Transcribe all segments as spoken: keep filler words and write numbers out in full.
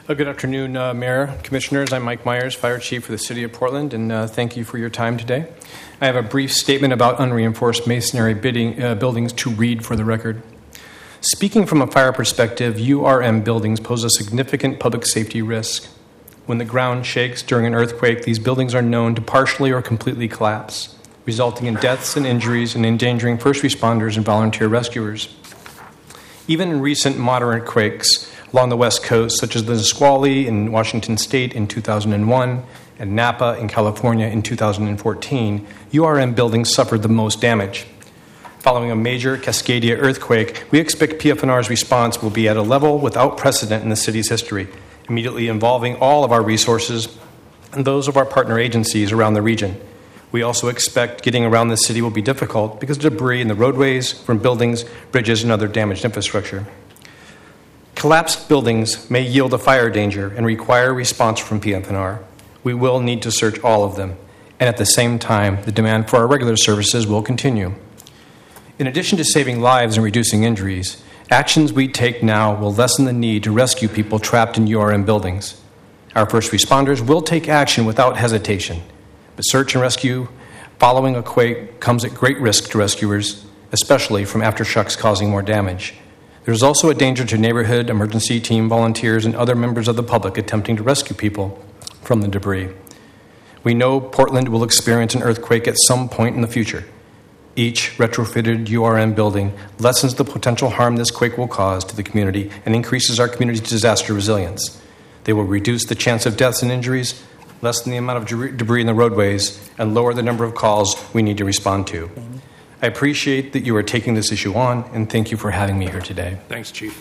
Uh, good afternoon, uh, Mayor, Commissioners. I'm Mike Myers, Fire Chief for the City of Portland, and uh, thank you for your time today. I have a brief statement about unreinforced masonry bidding, uh, buildings to read for the record. Speaking from a fire perspective, U R M buildings pose a significant public safety risk. When the ground shakes during an earthquake, these buildings are known to partially or completely collapse, resulting in deaths and injuries and endangering first responders and volunteer rescuers. Even in recent moderate quakes along the West Coast, such as the Nisqually in Washington State in two thousand one and Napa in California in two thousand fourteen, U R M buildings suffered the most damage. Following a major Cascadia earthquake, we expect P F N R's response will be at a level without precedent in the city's history, immediately involving all of our resources and those of our partner agencies around the region. We also expect getting around the city will be difficult because of debris in the roadways from buildings, bridges, and other damaged infrastructure. Collapsed buildings may yield a fire danger and require a response from P F N R. We will need to search all of them, and at the same time, the demand for our regular services will continue. In addition to saving lives and reducing injuries, actions we take now will lessen the need to rescue people trapped in U R M buildings. Our first responders will take action without hesitation, but search and rescue following a quake comes at great risk to rescuers, especially from aftershocks causing more damage. There is also a danger to neighborhood emergency team volunteers and other members of the public attempting to rescue people from the debris. We know Portland will experience an earthquake at some point in the future. Each retrofitted U R M building lessens the potential harm this quake will cause to the community and increases our community's disaster resilience. They will reduce the chance of deaths and injuries, lessen the amount of debris in the roadways, and lower the number of calls we need to respond to. I appreciate that you are taking this issue on, and thank you for having me here today. Thanks, Chief.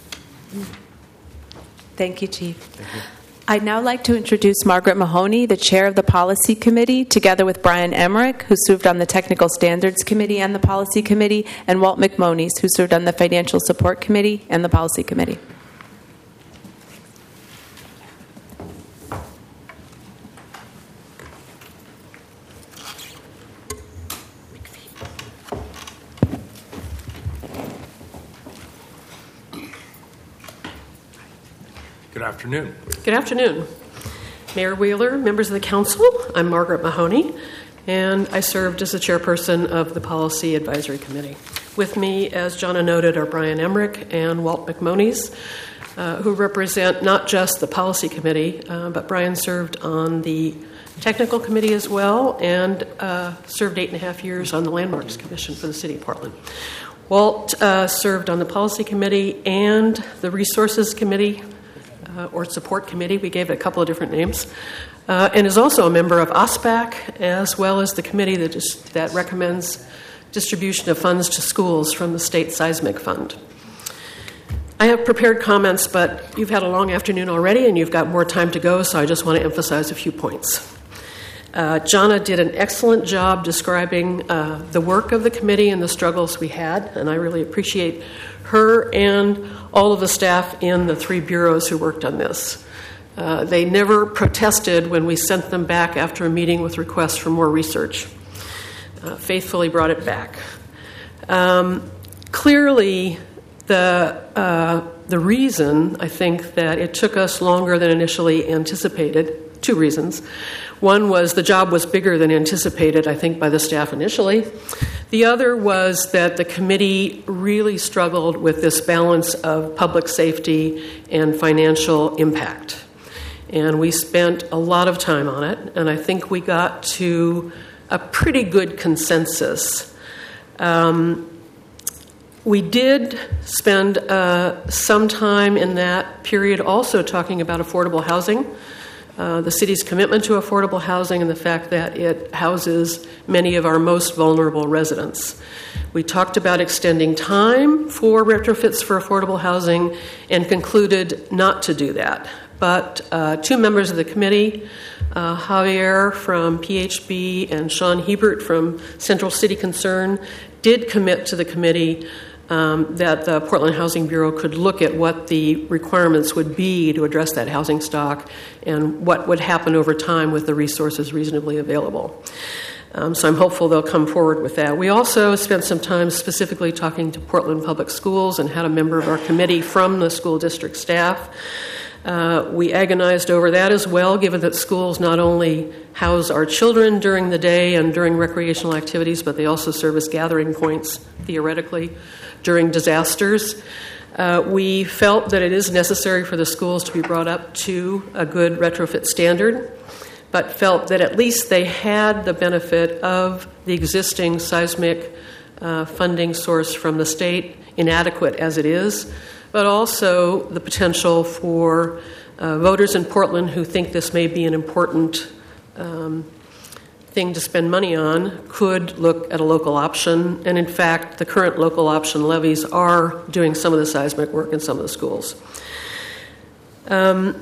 Thank you, Chief. Thank you. I'd now like to introduce Margaret Mahoney, the Chair of the Policy Committee, together with Brian Emmerich, who served on the Technical Standards Committee and the Policy Committee, and Walt McMonies, who served on the Financial Support Committee and the Policy Committee. Good afternoon. Good afternoon. Mayor Wheeler, members of the council, I'm Margaret Mahoney, and I served as the chairperson of the Policy Advisory Committee. With me, as Jonna noted, are Brian Emmerich and Walt McMonies, uh, who represent not just the Policy Committee, uh, but Brian served on the Technical Committee as well, and uh, served eight and a half years on the Landmarks Commission for the City of Portland. Walt uh, served on the Policy Committee and the Resources Committee, Uh, or Support Committee, we gave it a couple of different names, uh, and is also a member of O S P A C, as well as the committee that, is, that recommends distribution of funds to schools from the State Seismic Fund. I have prepared comments, but you've had a long afternoon already, and you've got more time to go, so I just want to emphasize a few points. Uh, Jonna did an excellent job describing uh, the work of the committee and the struggles we had, and I really appreciate her and all of the staff in the three bureaus who worked on this. Uh, they never protested when we sent them back after a meeting with requests for more research. Uh, faithfully brought it back. Um, clearly, the uh, the reason, I think, that it took us longer than initially anticipated, two reasons. One was the job was bigger than anticipated, I think, by the staff initially. The other was that the committee really struggled with this balance of public safety and financial impact. And we spent a lot of time on it, and I think we got to a pretty good consensus. Um, we did spend uh, some time in that period also talking about affordable housing. Uh, the city's commitment to affordable housing and the fact that it houses many of our most vulnerable residents. We talked about extending time for retrofits for affordable housing and concluded not to do that. But uh, two members of the committee, uh, Javier from P H B and Sean Hebert from Central City Concern, did commit to the committee Um, that the Portland Housing Bureau could look at what the requirements would be to address that housing stock and what would happen over time with the resources reasonably available. Um, so I'm hopeful they'll come forward with that. We also spent some time specifically talking to Portland Public Schools and had a member of our committee from the school district staff. Uh, we agonized over that as well, given that schools not only house our children during the day and during recreational activities, but they also serve as gathering points, theoretically, during disasters. Uh, we felt that it is necessary for the schools to be brought up to a good retrofit standard, but felt that at least they had the benefit of the existing seismic uh, funding source from the state, inadequate as it is, but also the potential for uh, voters in Portland who think this may be an important um, thing to spend money on could look at a local option. And in fact, the current local option levies are doing some of the seismic work in some of the schools. Um,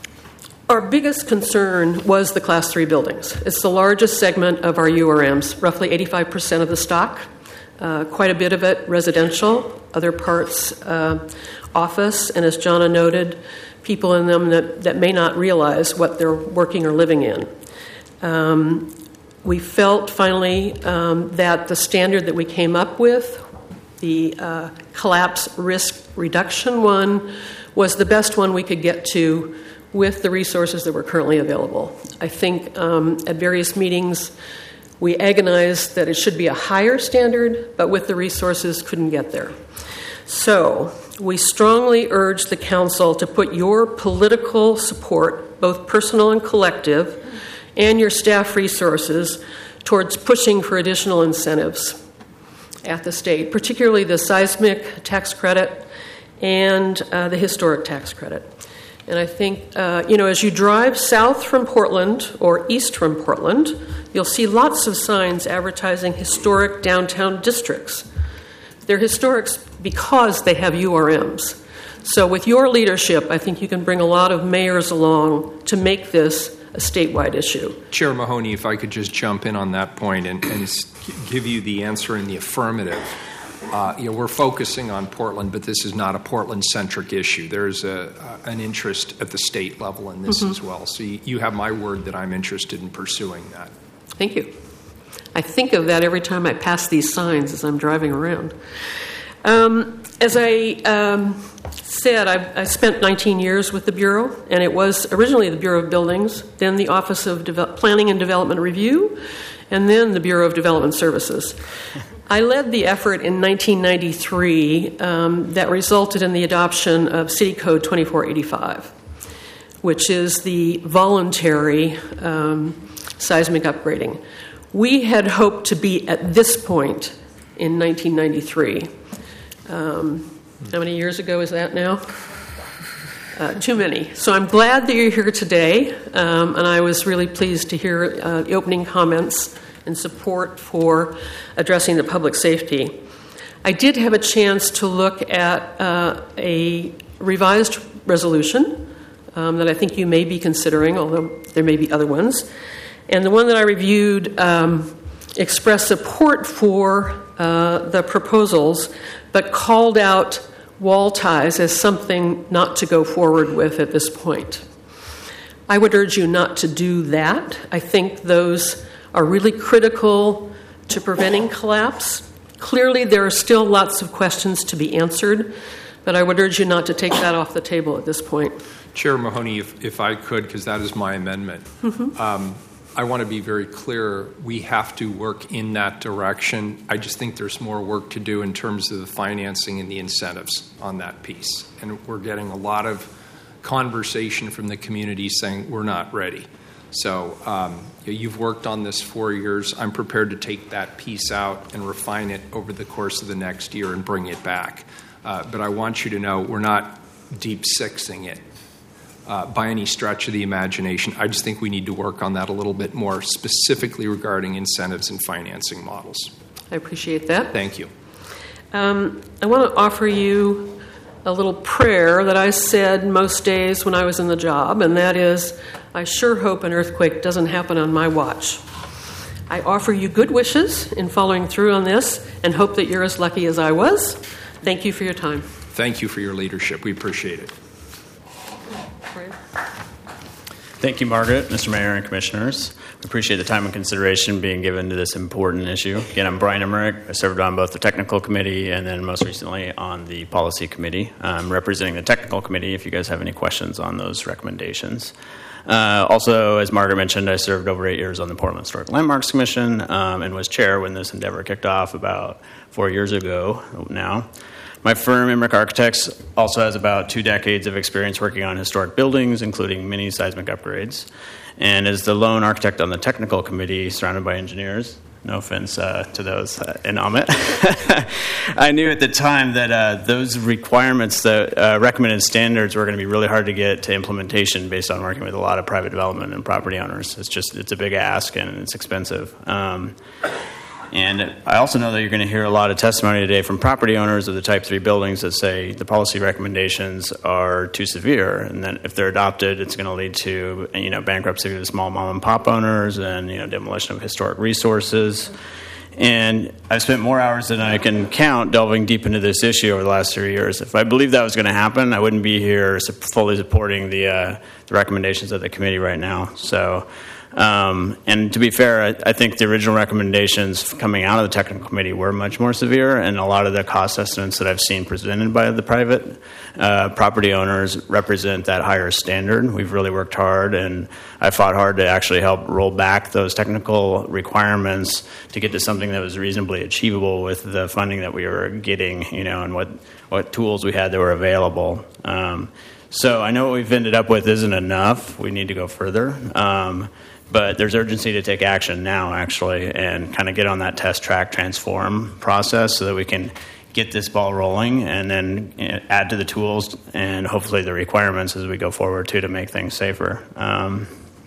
Our biggest concern was the Class three buildings. It's the largest segment of our U R Ms, roughly eighty-five percent of the stock, uh, quite a bit of it residential, other parts uh, office, and as Jonna noted, people in them that, that may not realize what they're working or living in. Um, we felt finally um, that the standard that we came up with, the uh, collapse risk reduction one, was the best one we could get to with the resources that were currently available. I think um, at various meetings we agonized that it should be a higher standard, but with the resources couldn't get there. So we strongly urge the council to put your political support, both personal and collective, and your staff resources towards pushing for additional incentives at the state, particularly the seismic tax credit and uh, the historic tax credit. And I think, uh, you know, as you drive south from Portland or east from Portland, you'll see lots of signs advertising historic downtown districts. They're historic because they have U R Ms. So with your leadership, I think you can bring a lot of mayors along to make this a statewide issue. Chair Mahoney, if I could just jump in on that point and, and give you the answer in the affirmative. Uh, you know, we're focusing on Portland, but this is not a Portland-centric issue. There's a, uh, an interest at the state level in this mm-hmm. as well. So you, you have my word that I'm interested in pursuing that. Thank you. I think of that every time I pass these signs as I'm driving around. Um, as I um, said, I, I spent nineteen years with the Bureau, and it was originally the Bureau of Buildings, then the Office of Deve- Planning and Development Review, and then the Bureau of Development Services. I led the effort in nineteen ninety-three um, that resulted in the adoption of City Code twenty-four eighty-five, which is the voluntary um, seismic upgrading. We had hoped to be at this point in nineteen ninety-three. Um, how many years ago is that now? Uh, too many. So I'm glad that you're here today, um, and I was really pleased to hear uh, the opening comments and support for addressing the public safety. I did have a chance to look at uh, a revised resolution um, that I think you may be considering, although there may be other ones. And the one that I reviewed um, expressed support for uh, the proposals, but called out wall ties as something not to go forward with at this point. I would urge you not to do that. I think those are really critical to preventing collapse. Clearly, there are still lots of questions to be answered, but I would urge you not to take that off the table at this point. Chair Mahoney, if, if I could, because that is my amendment, mm-hmm. um, I want to be very clear. We have to work in that direction. I just think there's more work to do in terms of the financing and the incentives on that piece. And we're getting a lot of conversation from the community saying we're not ready. So um, you've worked on this four years. I'm prepared to take that piece out and refine it over the course of the next year and bring it back. Uh, but I want you to know we're not deep sixing it uh, by any stretch of the imagination. I just think we need to work on that a little bit more, specifically regarding incentives and financing models. I appreciate that. Thank you. Um, I want to offer you a little prayer that I said most days when I was in the job, and that is, I sure hope an earthquake doesn't happen on my watch. I offer you good wishes in following through on this and hope that you're as lucky as I was. Thank you for your time. Thank you for your leadership. We appreciate it. Thank you, Margaret, Mister Mayor, and Commissioners. We appreciate the time and consideration being given to this important issue. Again, I'm Brian Emmerich. I served on both the Technical Committee and then most recently on the Policy Committee. I'm representing the Technical Committee if you guys have any questions on those recommendations. Uh, also, as Margaret mentioned, I served over eight years on the Portland Historic Landmarks Commission um, and was chair when this endeavor kicked off about four years ago now. My firm, Emmerich Architects, also has about two decades of experience working on historic buildings, including many seismic upgrades, and is the lone architect on the technical committee surrounded by engineers. No offense uh, to those uh, in Amit. I knew at the time that uh, those requirements, the uh, recommended standards, were going to be really hard to get to implementation based on working with a lot of private development and property owners. It's just, it's a big ask and it's expensive. Um, And I also know that you're going to hear a lot of testimony today from property owners of the Type three buildings that say the policy recommendations are too severe, and that if they're adopted, it's going to lead to, you know, bankruptcy of the small mom and pop owners and, you know, demolition of historic resources. And I've spent more hours than I can count delving deep into this issue over the last three years. If I believed that was going to happen, I wouldn't be here fully supporting the, uh, the recommendations of the committee right now. So. Um, and to be fair, I, I think the original recommendations coming out of the technical committee were much more severe, and a lot of the cost estimates that I've seen presented by the private uh, property owners represent that higher standard. We've really worked hard, and I fought hard to actually help roll back those technical requirements to get to something that was reasonably achievable with the funding that we were getting, you know, and what, what tools we had that were available. Um, so I know what we've ended up with isn't enough. We need to go further. Um, But there's urgency to take action now, actually, and kind of get on that test track transform process so that we can get this ball rolling and then add to the tools and hopefully the requirements as we go forward, too, to make things safer. Um,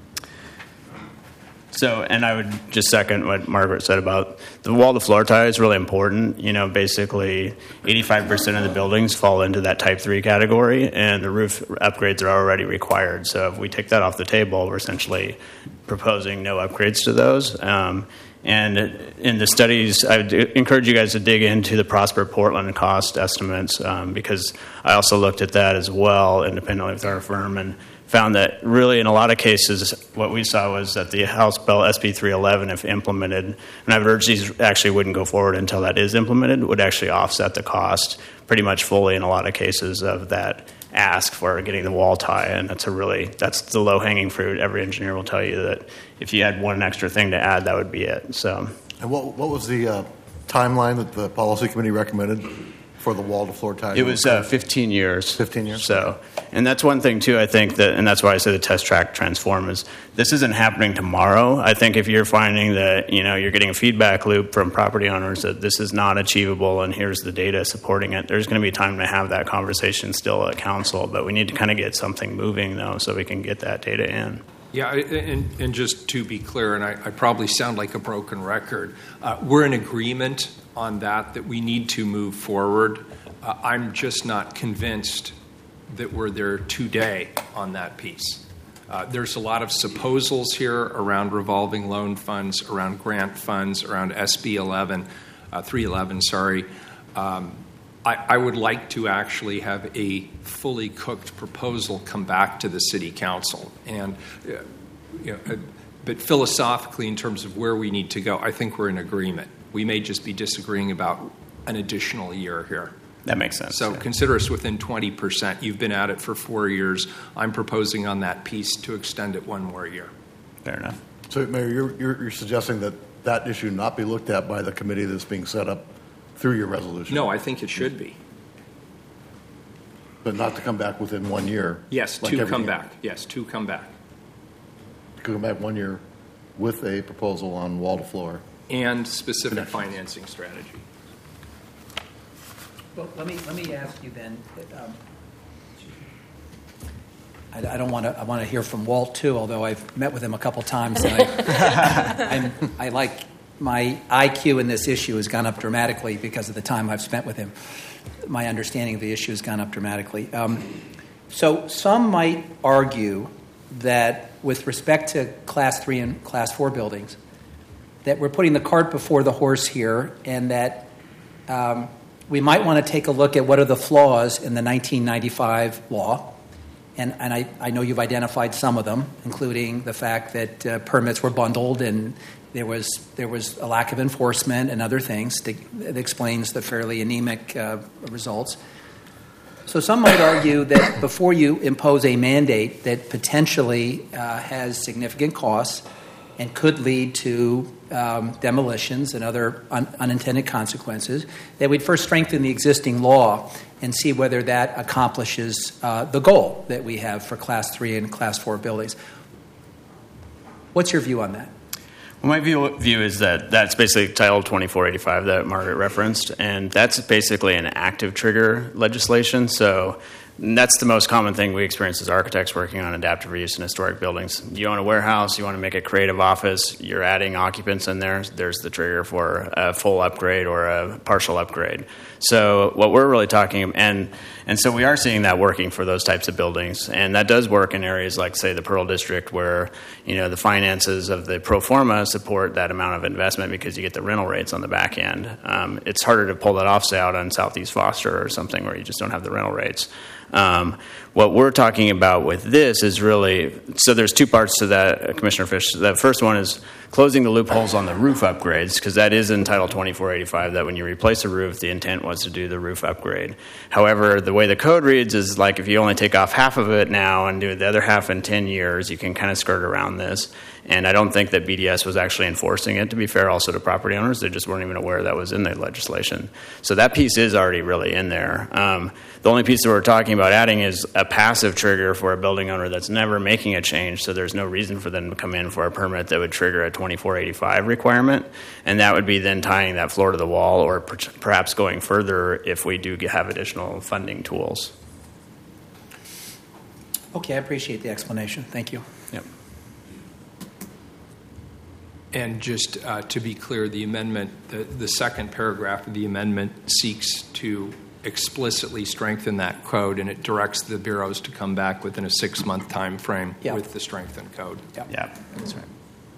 so, and I would just second what Margaret said about the wall-to-floor tie is really important. You know, basically eighty-five percent of the buildings fall into that Type three category, and the roof upgrades are already required. So if we take that off the table, we're essentially proposing no upgrades to those. Um, and in the studies, I would encourage you guys to dig into the Prosper Portland cost estimates um, because I also looked at that as well independently with our firm and found that really in a lot of cases what we saw was that the House Bill S B three eleven, if implemented, and I would urge these actually wouldn't go forward until that is implemented, would actually offset the cost pretty much fully in a lot of cases of that ask for getting the wall tie. And that's a really, that's the low-hanging fruit. Every engineer will tell you that if you had one extra thing to add, that would be it. So, and what what was the uh, timeline that the policy committee recommended for the wall-to-floor tie? It was uh, fifteen years. fifteen years. So, and that's one thing too. I think that, and that's why I say the test track transform is this isn't happening tomorrow. I think if you're finding that you know you're getting a feedback loop from property owners that this is not achievable, and here's the data supporting it, there's going to be time to have that conversation still at council. But we need to kind of get something moving though, so we can get that data in. Yeah, and, and just to be clear, and I, I probably sound like a broken record, uh, we're in agreement on that, that we need to move forward. Uh, I'm just not convinced that we're there today on that piece. Uh, there's a lot of supposals here around revolving loan funds, around grant funds, around S B eleven, uh, three eleven, sorry. Um, I, I would like to actually have a fully cooked proposal come back to the city council. And, uh, you know, uh, but philosophically, in terms of where we need to go, I think we're in agreement. We may just be disagreeing about an additional year here. That makes sense. So yeah. Consider us within twenty percent. You've been at it for four years. I'm proposing on that piece to extend it one more year. Fair enough. So, Mayor, you're, you're, you're suggesting that that issue not be looked at by the committee that's being set up through your resolution? No, I think it should be. But not to come back within one year? Yes, like to come everything. back. Yes, to come back. To come back one year with a proposal on wall-to-floor. And specific financing strategy. Well, let me let me ask you then. Um, I, I don't want to. I want to hear from Walt too. Although I've met with him a couple times, and I, I'm, I like my I Q in this issue has gone up dramatically because of the time I've spent with him. My understanding of the issue has gone up dramatically. Um, so some might argue that with respect to Class Three and Class Four buildings, that we're putting the cart before the horse here, and that. Um, We might want to take a look at what are the flaws in the nineteen ninety-five law And, and I, I know you've identified some of them, including the fact that uh, permits were bundled and there was there was a lack of enforcement and other things that, that explains the fairly anemic uh, results. So some might argue that before you impose a mandate that potentially uh, has significant costs and could lead to um, demolitions and other un- unintended consequences, that we'd first strengthen the existing law and see whether that accomplishes uh, the goal that we have for Class three and Class four buildings. What's your view on that? Well, my view, view is that that's basically Title twenty-four eighty-five that Margaret referenced, and that's basically an active trigger legislation. So that's the most common thing we experience as architects working on adaptive reuse in historic buildings. You own a warehouse, you want to make a creative office, you're adding occupants in there, there's the trigger for a full upgrade or a partial upgrade. So what we're really talking, and and so we are seeing that working for those types of buildings, and that does work in areas like, say, the Pearl District, where you know the finances of the pro forma support that amount of investment because you get the rental rates on the back end. Um, it's harder to pull that off, say, out on Southeast Foster or something where you just don't have the rental rates. Um, what we're talking about with this is really, so there's two parts to that, uh, Commissioner Fish. The first one is closing the loopholes on the roof upgrades, because that is in Title twenty-four eighty-five, that when you replace a roof, the intent was to do the roof upgrade. However, the way the code reads is like if you only take off half of it now and do the other half in ten years, you can kind of skirt around this. And I don't think that B D S was actually enforcing it, to be fair, also to property owners. They just weren't even aware that was in the legislation. So that piece is already really in there. Um, the only piece that we're talking about adding is a passive trigger for a building owner that's never making a change, so there's no reason for them to come in for a permit that would trigger a twenty-four eighty-five requirement. And that would be then tying that floor to the wall, or per- perhaps going further if we do have additional funding tools. Okay, I appreciate the explanation. Thank you. Yep. And just uh, to be clear, the amendment, the, the second paragraph of the amendment seeks to explicitly strengthen that code, and it directs the bureaus to come back within a six-month time frame yeah. with the strengthened code. Yeah, yeah, that's right.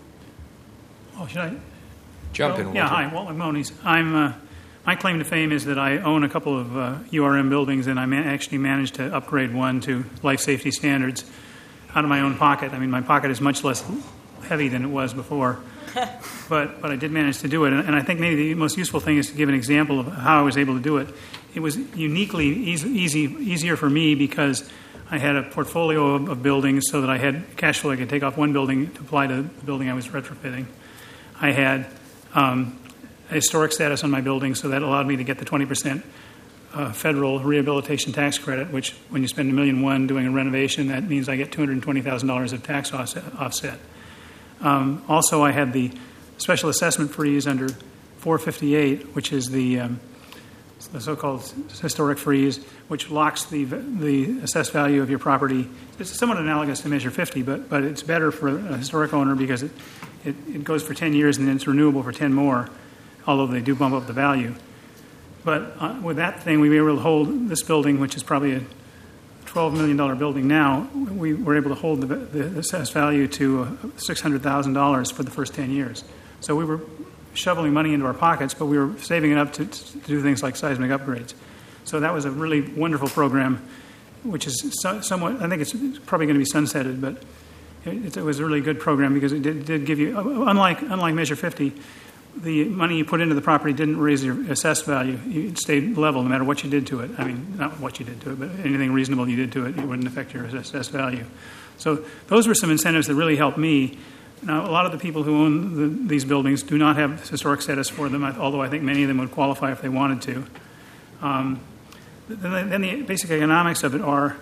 Oh, should I Jump well, in. Yeah, Walter. hi, Walt McMoney's. I'm. Uh, my claim to fame is that I own a couple of uh, U R M buildings, and I ma- actually managed to upgrade one to life safety standards out of my own pocket. I mean, my pocket is much less heavy than it was before. But but I did manage to do it, and, and I think maybe the most useful thing is to give an example of how I was able to do it. It was uniquely easy, easy easier for me because I had a portfolio of, of buildings so that I had cash flow I could take off one building to apply to the building I was retrofitting. I had um, a historic status on my building, so that allowed me to get the twenty percent uh, federal rehabilitation tax credit, which when you spend a million one doing a renovation, that means I get two hundred twenty thousand dollars of tax offset. Um, also, I had the special assessment freeze under four fifty-eight, which is the, um, the so-called historic freeze, which locks the the assessed value of your property. It's somewhat analogous to Measure fifty, but but it's better for a historic owner because it, it, it goes for ten years and then it's renewable for ten more, although they do bump up the value. But uh, with that thing, we were able to hold this building, which is probably a twelve million dollars building now, we were able to hold the, the assessed value to six hundred thousand dollars for the first ten years. So we were shoveling money into our pockets, but we were saving it up to, to do things like seismic upgrades. So that was a really wonderful program, which is so, somewhat, I think it's probably going to be sunsetted, but it, it was a really good program because it did, did give you, unlike unlike Measure fifty, the money you put into the property didn't raise your assessed value. It stayed level no matter what you did to it. I mean, not what you did to it, but anything reasonable you did to it, it wouldn't affect your assessed value. So those were some incentives that really helped me. Now, a lot of the people who own the, these buildings do not have historic status for them, although I think many of them would qualify if they wanted to. Um, then, then the basic economics of it are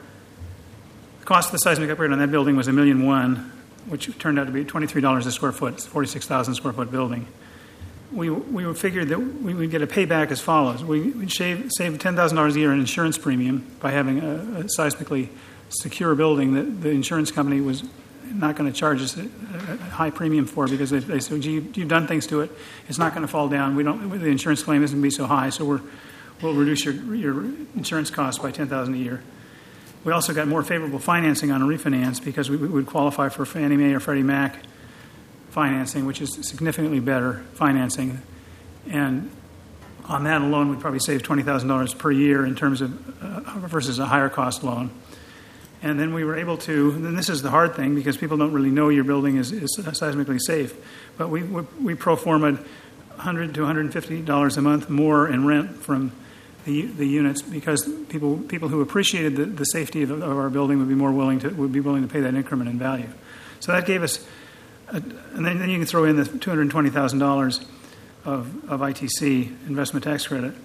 the cost of the seismic upgrade on that building was a million one, which turned out to be twenty-three dollars a square foot. It's a forty-six thousand square foot building. We we figured that we would get a payback as follows. We would save, save ten thousand dollars a year in insurance premium by having a, a seismically secure building that the insurance company was not going to charge us a, a high premium for because they, they said, Gee, you've done things to it. It's not going to fall down. We don't. The insurance claim isn't going to be so high, so we're, we'll reduce your, your insurance costs by ten thousand dollars a year. We also got more favorable financing on a refinance because we, we would qualify for Fannie Mae or Freddie Mac financing, which is significantly better financing. And on that alone, we'd probably save twenty thousand dollars per year in terms of uh, versus a higher cost loan. And then we were able to, and this is the hard thing because people don't really know your building is, is seismically safe, but we, we, we pro forma'd one hundred to one hundred fifty dollars a month more in rent from the the units because people people who appreciated the, the safety of, of our building would be more willing to would be willing to pay that increment in value. So that gave us, a, and then, then you can throw in the two hundred twenty thousand dollars of, of I T C, investment tax credit,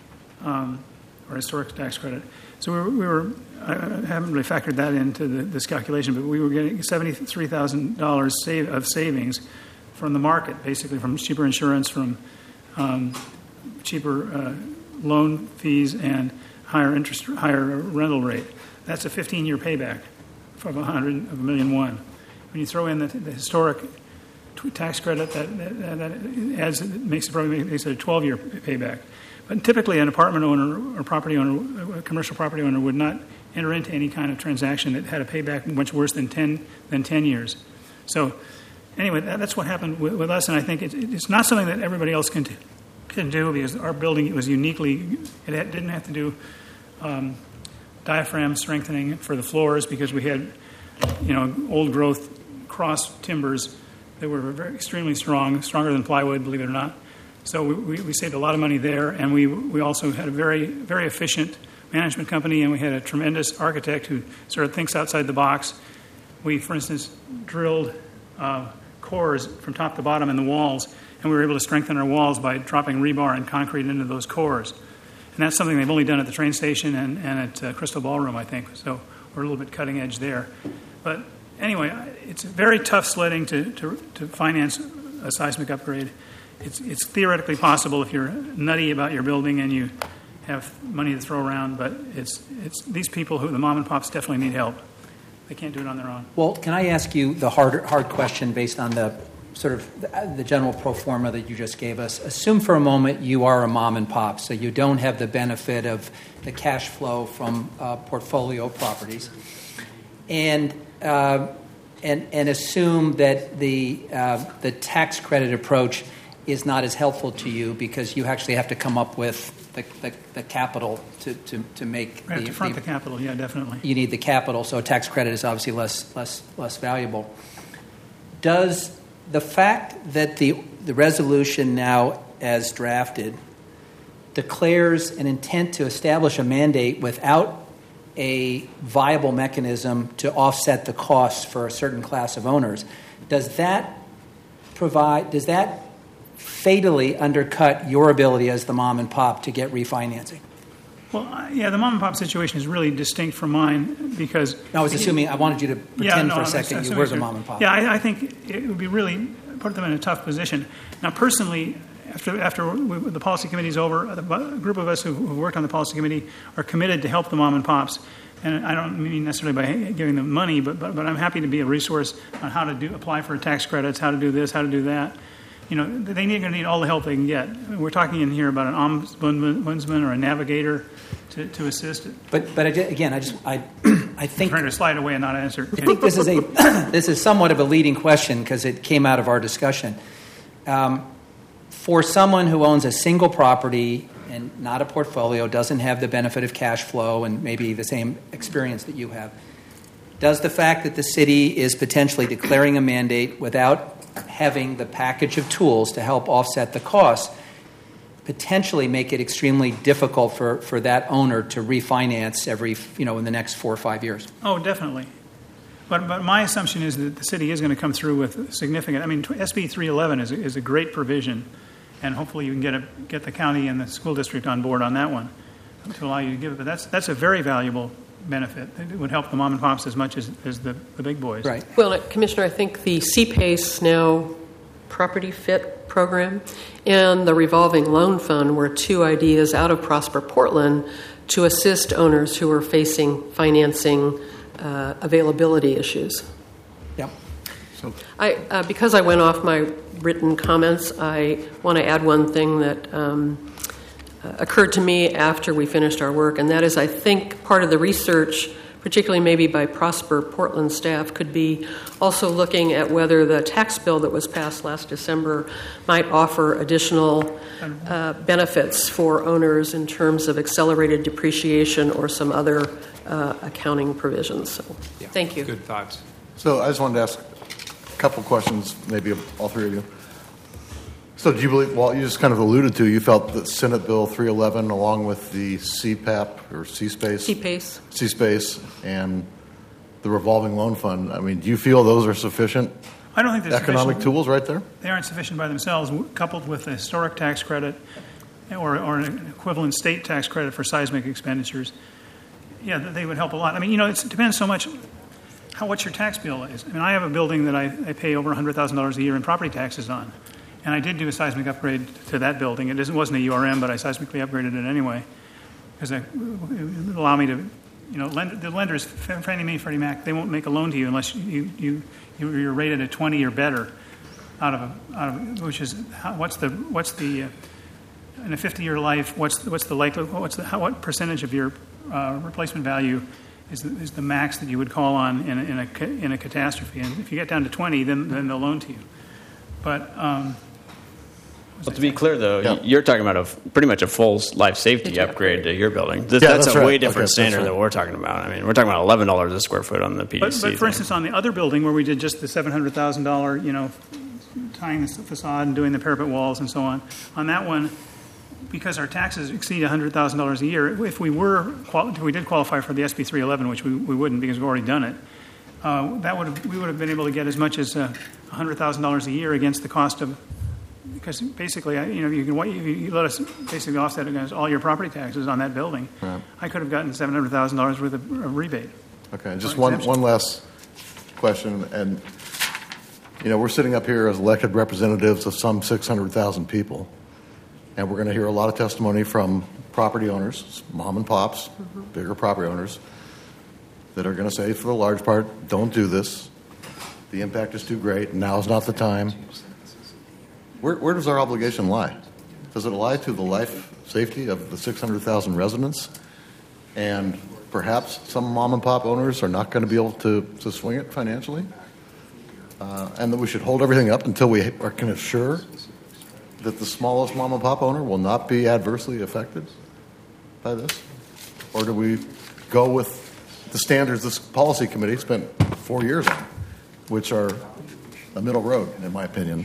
um, or historic tax credit. So we were, we were I haven't really factored that into the, this calculation, but we were getting seventy-three thousand dollars save, of savings from the market, basically from cheaper insurance, from um, cheaper uh, loan fees, and higher interest, higher rental rate. That's a fifteen-year payback from a hundred of a million one. When you throw in the, the historic tax credit, that, that, that adds makes it probably makes it a twelve-year payback. But typically, an apartment owner or property owner, a commercial property owner, would not enter into any kind of transaction that had a payback much worse than ten than ten years. So, anyway, that, that's what happened with, with us, and I think it, it's not something that everybody else can can do because our building was uniquely. It had, didn't have to do um, diaphragm strengthening for the floors because we had, you know, old growth cross timbers that were very extremely strong, stronger than plywood, believe it or not. So we, we, we saved a lot of money there, and we we also had a very, very efficient management company, and we had a tremendous architect who sort of thinks outside the box. We, for instance, drilled uh, cores from top to bottom in the walls, and we were able to strengthen our walls by dropping rebar and concrete into those cores. And that's something they've only done at the train station and, and at uh, Crystal Ballroom, I think. So we're a little bit cutting edge there. But anyway, it's very tough sledding to, to, to finance a seismic upgrade. It's, it's theoretically possible if you're nutty about your building and you have money to throw around, but it's it's these people who the mom and pops definitely need help. They can't do it on their own. Walt, can I ask you the hard hard question based on the sort of the, the general pro forma that you just gave us? Assume for a moment you are a mom and pop, so you don't have the benefit of the cash flow from uh, portfolio properties, and uh, and and assume that the uh, the tax credit approach is not as helpful to you because you actually have to come up with the, the, the capital to, to, to make we have the, to front the, the capital, yeah, definitely. You need the capital, so tax credit is obviously less less less valuable. Does the fact that the the resolution now as drafted declares an intent to establish a mandate without a viable mechanism to offset the costs for a certain class of owners, does that provide does that fatally undercut your ability as the mom and pop to get refinancing? Well, yeah, the mom and pop situation is really distinct from mine because... No, I was assuming, I wanted you to pretend yeah, no, for a I'm second you assuming were the so. mom and pop. Yeah, I, I think it would be really, put them in a tough position. Now, personally, after after we, the policy committee is over, a group of us who, who worked on the policy committee are committed to help the mom and pops. And I don't mean necessarily by giving them money, but, but, but I'm happy to be a resource on how to do apply for tax credits, how to do this, how to do that. You know, they need, going to need all the help they can get. We're talking in here about an ombudsman or a navigator to, to assist. But but again, I just I I think I'm trying to slide away and not answer. I think this is a this is somewhat of a leading question because it came out of our discussion. Um, for someone who owns a single property and not a portfolio, doesn't have the benefit of cash flow and maybe the same experience that you have, does the fact that the city is potentially declaring a mandate without having the package of tools to help offset the costs potentially make it extremely difficult for, for that owner to refinance every, you know, in the next four or five years? Oh, definitely. But but my assumption is that the city is going to come through with significant. I mean, S B three eleven is a, is a great provision, and hopefully you can get a, get the county and the school district on board on that one to allow you to give it. But that's that's a very valuable benefit. It would help the mom and pops as much as, as the, the big boys. Right. Well, Commissioner, I think the C PACE now Property Fit program and the revolving loan fund were two ideas out of Prosper Portland to assist owners who are facing financing uh, availability issues. Yep. So, I, uh, because I went off my written comments, I want to add one thing that um, uh, occurred to me after we finished our work, and that is I think part of the research, particularly maybe by Prosper Portland staff, could be also looking at whether the tax bill that was passed last December might offer additional uh, benefits for owners in terms of accelerated depreciation or some other uh, accounting provisions. So, Yeah, thank you. Good thoughts. So I just wanted to ask a couple questions, maybe of all three of you. So do you believe, Walt, you just kind of alluded to, you felt that Senate Bill three eleven, along with the C PAP or C-SPACE, C-PACE. C-SPACE and the revolving loan fund, I mean, do you feel those are sufficient I don't think they're economic sufficient. tools right there? They aren't sufficient by themselves. Coupled with a historic tax credit or, or an equivalent state tax credit for seismic expenditures, yeah, they would help a lot. I mean, you know, it's, it depends so much how what your tax bill is. I mean, I have a building that I, I pay over one hundred thousand dollars a year in property taxes on. And I did do a seismic upgrade to that building. It wasn't a U R M, but I seismically upgraded it anyway because it would allow me to, you know, lend, the lenders, Fannie Mae, Freddie Mac, they won't make a loan to you unless you, you, you're rated a twenty or better out of, a, out of which is, how, what's the, what's the, uh, in a fifty-year life, what's, what's the likelihood, what's the, how, what percentage of your uh, replacement value is the, is the max that you would call on in a, in a, in a catastrophe. And if you get down to twenty, then, then they'll loan to you. But, um, Well, to be clear, though, Yeah. you're talking about a pretty much a full life safety upgrade to your building. This, Yeah, that's, that's a right. way different Okay, standard that's right. than we're talking about. I mean, we're talking about eleven dollars a square foot on the P D C. But, but for thing. instance, on the other building where we did just the seven hundred thousand dollars, you know, tying the facade and doing the parapet walls and so on, on that one, because our taxes exceed one hundred thousand dollars a year, if we were qual- if we did qualify for the S B three eleven, which we, we wouldn't because we've already done it, uh, that would have, we would have been able to get as much as uh, one hundred thousand dollars a year against the cost of. Because basically, you know, you can you, you let us basically offset against all your property taxes on that building. Right. I could have gotten seven hundred thousand dollars worth of, of rebate. Okay, just For one, exemption. one last question. And, you know, we're sitting up here as elected representatives of some six hundred thousand people. And we're going to hear a lot of testimony from property owners, mom and pops, mm-hmm. bigger property owners, that are going to say, for the large part, don't do this. The impact is too great. Now's not the time. Where, where does our obligation lie? Does it lie to the life safety of the six hundred thousand residents? And perhaps some mom and pop owners are not going to be able to, to swing it financially? Uh, and that we should hold everything up until we are, can assure that the smallest mom and pop owner will not be adversely affected by this? Or do we go with the standards this policy committee spent four years on, which are a middle road, in my opinion?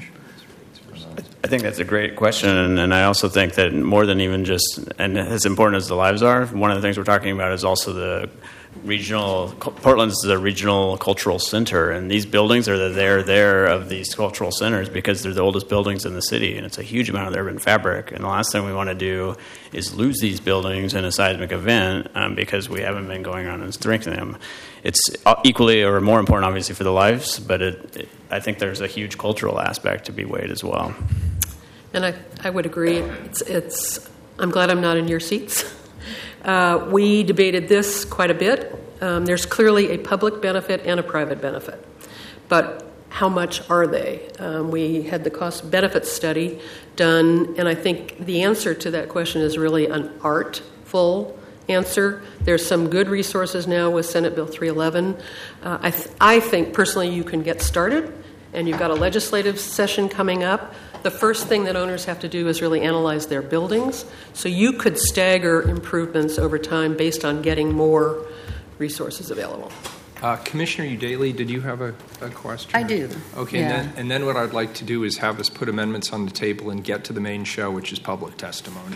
I think that's a great question, and, and I also think that more than even just, and as important as the lives are, one of the things we're talking about is also the regional, Portland's the regional cultural center, and these buildings are the there, there of these cultural centers because they're the oldest buildings in the city, and it's a huge amount of urban fabric, and the last thing we want to do is lose these buildings in a seismic event um, because we haven't been going on and strengthening them. It's equally or more important, obviously, for the lives, but it, it, I think there's a huge cultural aspect to be weighed as well. And I, I would agree. It's, it's, I'm glad I'm not in your seats. Uh, we debated this quite a bit. Um, there's clearly a public benefit and a private benefit. But how much are they? Um, we had the cost-benefit study done, and I think the answer to that question is really an artful answer. There's some good resources now with Senate Bill three eleven. Uh, I, th- I think, personally, you can get started, and you've got a legislative session coming up. The first thing that owners have to do is really analyze their buildings. So you could stagger improvements over time based on getting more resources available. Uh, Commissioner Udaley, did you have a, a question? I do. Okay, yeah. and, then, and then what I'd like to do is have us put amendments on the table and get to the main show, which is public testimony.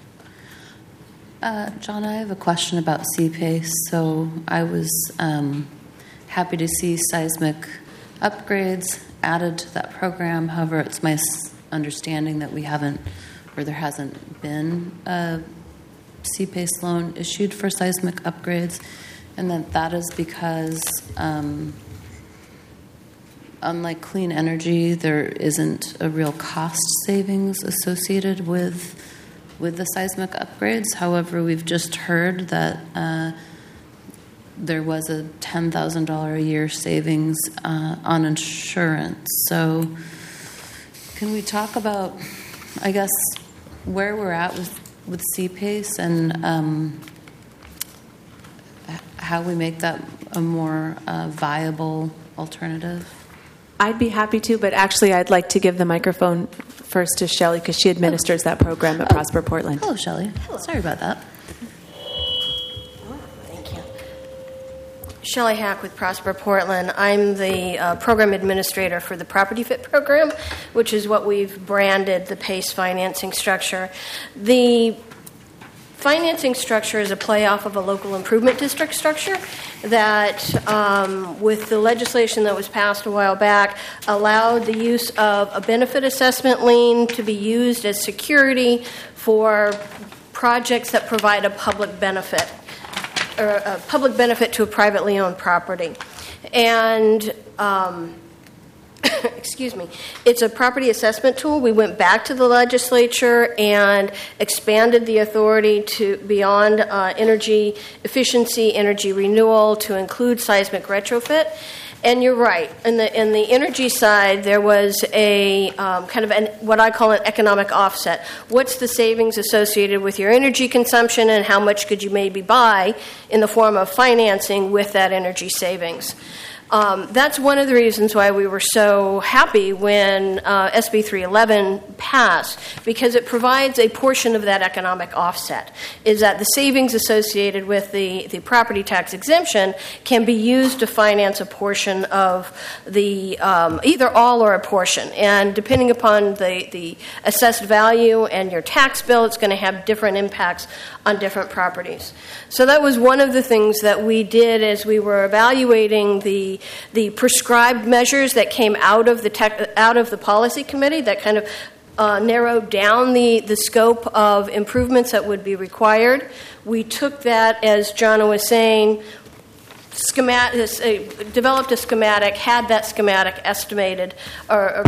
Uh, John, I have a question about C-PACE. So I was um, happy to see seismic upgrades added to that program. However, it's my understanding that we haven't, or there hasn't been a C-PACE loan issued for seismic upgrades, and that that is because, um, unlike clean energy, there isn't a real cost savings associated with with the seismic upgrades. However, we've just heard that uh, there was a ten thousand dollars a year savings uh, on insurance. So can we talk about, I guess, where we're at with, with C-PACE and um, how we make that a more uh, viable alternative? I'd be happy to, but actually I'd like to give the microphone first to Shelley because she administers that program at Oh. Prosper Portland. Hello, Shelley. Sorry about that. Thank you. Shelley Hack with Prosper Portland. I'm the uh, program administrator for the Property Fit program, which is what we've branded the PACE financing structure. The financing structure is a play off of a local improvement district structure that, um, with the legislation that was passed a while back, allowed the use of a benefit assessment lien to be used as security for projects that provide a public benefit, or a public benefit to a privately owned property. And um, excuse me, it's a property assessment tool. We went back to the legislature and expanded the authority to beyond uh, energy efficiency, energy renewal, to include seismic retrofit. And you're right. In the in the energy side, there was a um, kind of an, what I call an economic offset. What's the savings associated with your energy consumption, and how much could you maybe buy in the form of financing with that energy savings? Um, that's one of the reasons why we were so happy when uh, S B three eleven passed, because it provides a portion of that economic offset, is that the savings associated with the, the property tax exemption can be used to finance a portion of the, um, either all or a portion. And depending upon the, the assessed value and your tax bill, it's going to have different impacts on different properties. So that was one of the things that we did as we were evaluating the the prescribed measures that came out of the tech, out of the policy committee that kind of uh, narrowed down the, the scope of improvements that would be required. We took that, as Jonna was saying, schematic, uh, developed a schematic, had that schematic estimated, or, or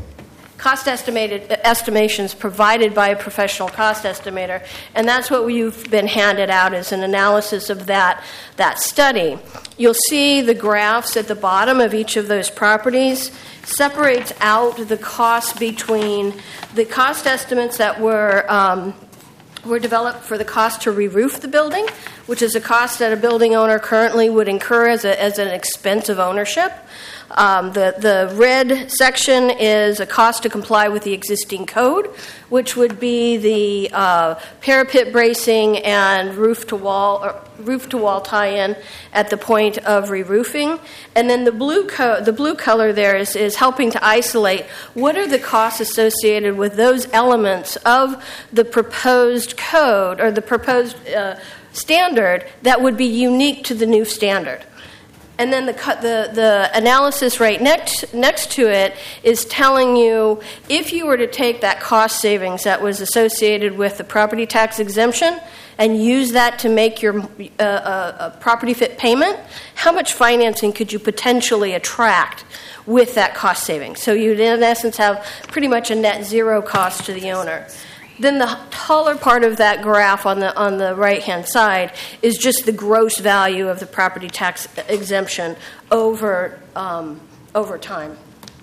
cost estimated estimations provided by a professional cost estimator, and that's what you've been handed out as an analysis of that, that study. You'll see the graphs at the bottom of each of those properties separates out the cost between the cost estimates that were um, were developed for the cost to re-roof the building, which is a cost that a building owner currently would incur as, a, as an expense of ownership. Um, the, the red section is a cost to comply with the existing code, which would be the uh, parapet bracing and roof-to-wall or roof-to-wall tie-in at the point of re-roofing. And then the blue co- the blue color there is, is helping to isolate what are the costs associated with those elements of the proposed code or the proposed uh, standard that would be unique to the new standard. And then the, the the analysis right next next to it is telling you if you were to take that cost savings that was associated with the property tax exemption and use that to make your uh, uh, property fit payment, how much financing could you potentially attract with that cost savings? So you'd in essence have pretty much a net zero cost to the owner. Then the taller part of that graph on the on the right-hand side is just the gross value of the property tax exemption over um, over time.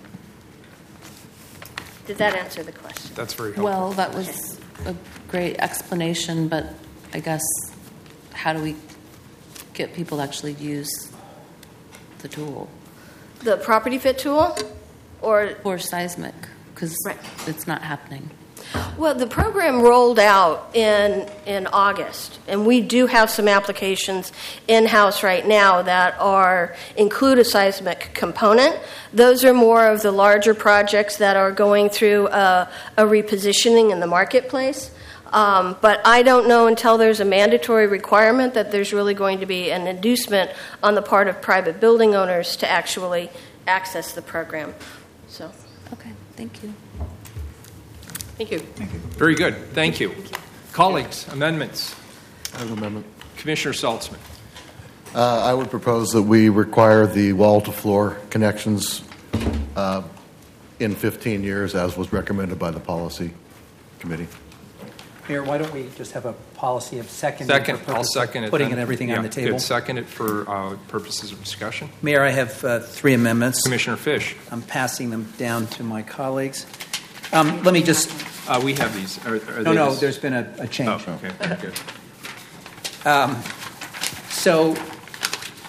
Did that answer the question? That's very helpful. Well, that was a great explanation, but I guess how do we get people to actually use the tool? The property fit tool? Or Or seismic, because Right. it's not happening. Well, the program rolled out in in August, and we do have some applications in-house right now that are include a seismic component. Those are more of the larger projects that are going through a, a repositioning in the marketplace. Um, but I don't know until there's a mandatory requirement that there's really going to be an inducement on the part of private building owners to actually access the program. So, Okay, thank you. thank you. Very good. Thank you. Colleagues, amendments. I have an amendment. Commissioner Saltzman. Uh, I would propose that we require the wall-to-floor connections uh, in fifteen years, as was recommended by the policy committee. Mayor, why don't we just have a policy of second? Second. I'll second it. Putting then. it everything Yeah, on the table. Good. Second it for uh, purposes of discussion. Mayor, I have uh, three amendments. Commissioner Fish. I'm passing them down to my colleagues. Um, let me just. Uh, we have these. Are, are No, they no, just- there's been a, a change. Oh, okay. Good. So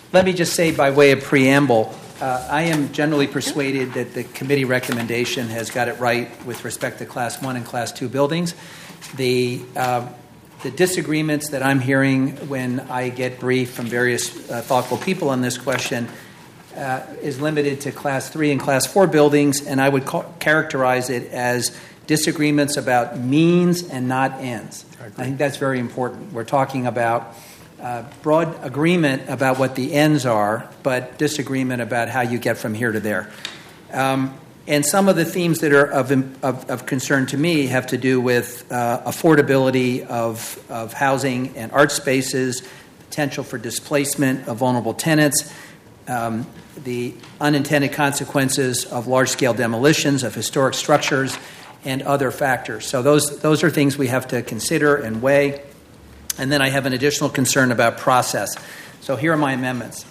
let me just say by way of preamble, uh, I am generally persuaded that the committee recommendation has got it right with respect to Class one and Class two buildings. The uh, the disagreements that I'm hearing when I get briefed from various uh, thoughtful people on this question uh, is limited to Class three and Class four buildings, and I would ca- characterize it as disagreements about means and not ends. I, I think that's very important. We're talking about uh, broad agreement about what the ends are, but disagreement about how you get from here to there. Um, And some of the themes that are of, of, of concern to me have to do with uh, affordability of, of housing and art spaces, potential for displacement of vulnerable tenants, um, the unintended consequences of large-scale demolitions of historic structures, and other factors. So those those are things we have to consider and weigh. And then I have an additional concern about process. So here are my amendments.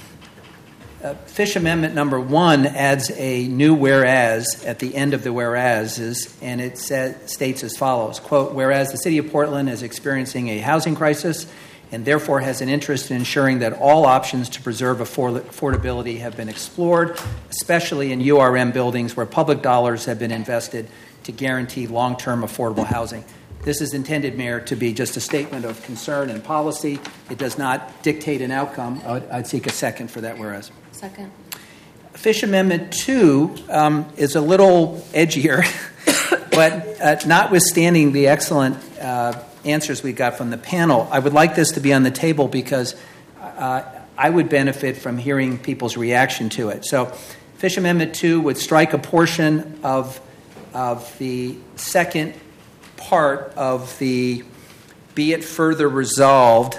Uh, Fish Amendment number one adds a new whereas at the end of the whereases, and it says, states as follows, quote, whereas the City of Portland is experiencing a housing crisis and therefore has an interest in ensuring that all options to preserve afford- affordability have been explored, especially in U R M buildings where public dollars have been invested to guarantee long-term affordable housing. This is intended, Mayor, to be just a statement of concern and policy. It does not dictate an outcome. I'd, I'd seek a second for that whereas. Second. Fish Amendment two um, is a little edgier, but uh, notwithstanding the excellent uh, answers we got from the panel, I would like this to be on the table because uh, I would benefit from hearing people's reaction to it. So Fish Amendment two would strike a portion of, of the second part of the be it further resolved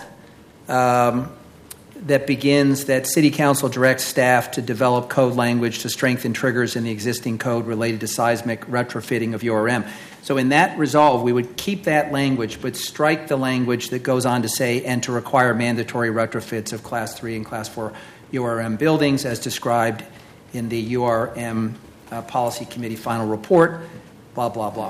um, that begins that City Council directs staff to develop code language to strengthen triggers in the existing code related to seismic retrofitting of U R M. So in that resolve, we would keep that language, but strike the language that goes on to say, and to require mandatory retrofits of Class three and Class four U R M buildings as described in the U R M uh, Policy Committee final report, blah, blah, blah.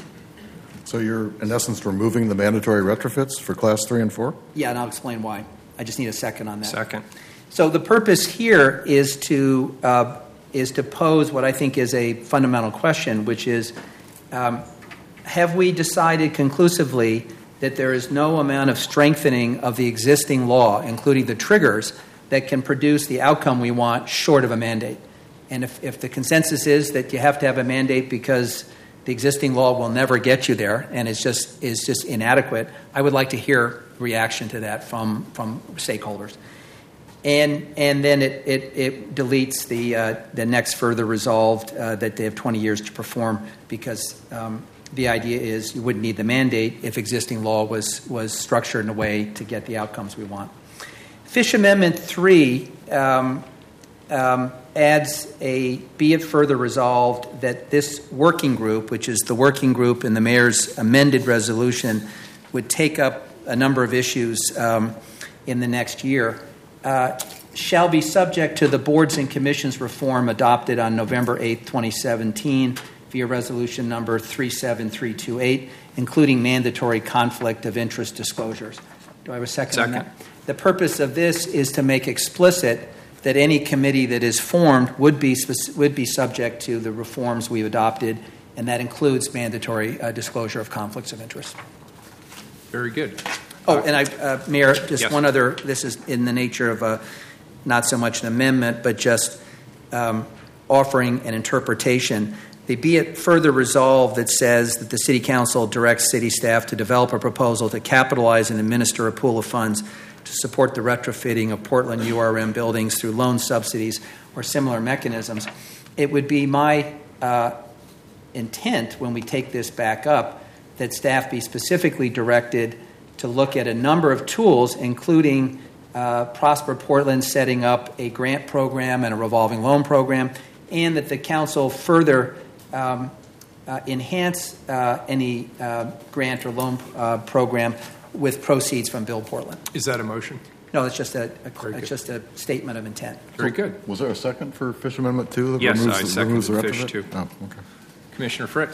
So you're, in essence, removing the mandatory retrofits for Class three and four? Yeah, and I'll explain why. I just need a second on that. Second. So the purpose here is to uh, is to pose what I think is a fundamental question, which is, um, have we decided conclusively that there is no amount of strengthening of the existing law, including the triggers, that can produce the outcome we want short of a mandate? And if, if the consensus is that you have to have a mandate because the existing law will never get you there and it's just is just inadequate, I would like to hear reaction to that from, from stakeholders. And and then it, it, it deletes the uh, the next further resolved uh, that they have twenty years to perform because um, the idea is you wouldn't need the mandate if existing law was, was structured in a way to get the outcomes we want. Fish Amendment three um, um, adds a be it further resolved that this working group, which is the working group in the mayor's amended resolution, would take up a number of issues um, in the next year, uh, shall be subject to the boards and commissions reform adopted on November eighth, twenty seventeen via resolution number three seven three two eight, including mandatory conflict of interest disclosures. Do I have a second, second. on that? The purpose of this is to make explicit that any committee that is formed would be would be subject to the reforms we've adopted, and that includes mandatory uh, disclosure of conflicts of interest. Very good. Oh, and I, uh, Mayor, just yes. one other. This is in the nature of a not so much an amendment, but just um, offering an interpretation. The be it further resolved that says that the City Council directs city staff to develop a proposal to capitalize and administer a pool of funds to support the retrofitting of Portland U R M buildings through loan subsidies or similar mechanisms. It would be my uh, intent when we take this back up that staff be specifically directed to look at a number of tools, including uh, Prosper Portland setting up a grant program and a revolving loan program, and that the council further um, uh, enhance uh, any uh, grant or loan uh, program with proceeds from Build Portland. Is that a motion? No, it's just a, a it's just a statement of intent. Very good. Was there a second for Fish Amendment two? That Yes, removes I the, second removes the Fish retrofit? two. Oh, okay. Commissioner Fritz.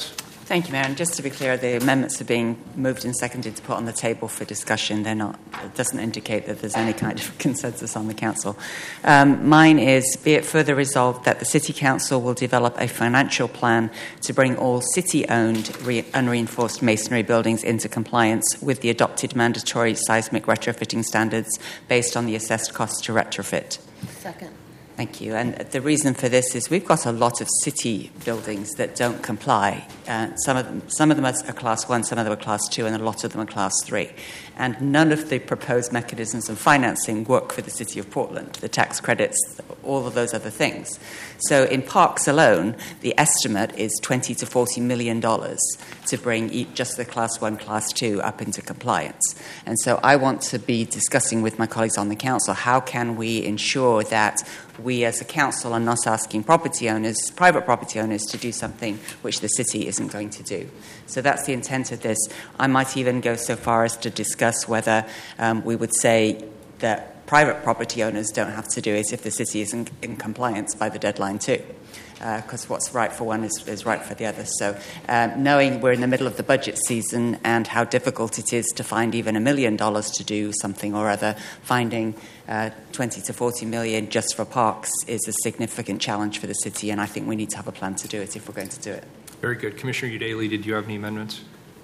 Thank you, Mayor. And just to be clear, the amendments are being moved and seconded to put on the table for discussion. They're not. It doesn't indicate that there's any kind of consensus on the council. Um, mine is, be it further resolved that the City Council will develop a financial plan to bring all city-owned re- unreinforced masonry buildings into compliance with the adopted mandatory seismic retrofitting standards based on the assessed cost to retrofit. Second. Thank you. And the reason for this is we've got a lot of city buildings that don't comply. Uh, some of them, some of them are class one, some of them are class two, and a lot of them are class three. And none of the proposed mechanisms of financing work for the City of Portland, the tax credits, all of those other things. So in parks alone, the estimate is twenty to forty million dollars to bring just the class one, class two up into compliance. And so I want to be discussing with my colleagues on the council, how can we ensure that we as a council are not asking property owners, private property owners, to do something which the city isn't going to do. So that's the intent of this. I might even go so far as to discuss whether um, we would say that private property owners don't have to do it if the city isn't in compliance by the deadline too. Because uh, what's right for one is, is right for the other. So um, knowing we're in the middle of the budget season and how difficult it is to find even a million dollars to do something or other, finding uh, twenty to forty million just for parks is a significant challenge for the city, and I think we need to have a plan to do it if we're going to do it. Very good. Commissioner Udaley, did you have any amendments?